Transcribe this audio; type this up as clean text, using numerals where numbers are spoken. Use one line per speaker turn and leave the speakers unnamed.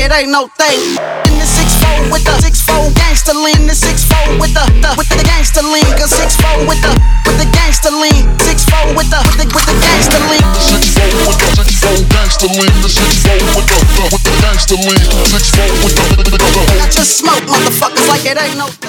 it ain't no thing. In the 6-4 with the 6-4 gangster lean. The 6-4 with the gangster lean. Cause 6-4 with the gangster lean. 6-4 with the gangster lean.
The 6-4 with the 6-4 gangster lean. The 6-4 with the gangster lean. 6-4 with the
I just smoke motherfuckers like it ain't no